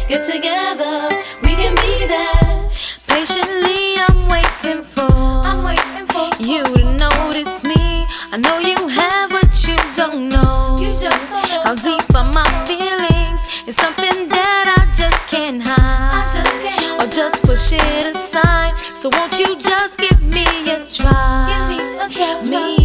get together, we can be there. Patiently I'm waiting for you to notice me. I know you have, but you don't know. You just don't know how deep are my feelings. It's something that I just can't hide, or just push it aside. So won't you just give me a try? Give me a try.